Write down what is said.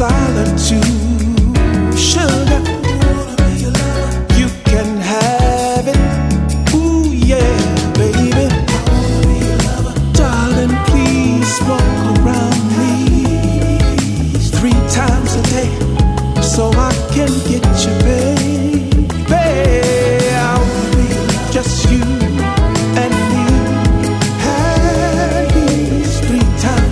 solitude. Sugar, you can have it. Ooh yeah, baby. Darling, please walk around me 3 times a day so I can get you, baby.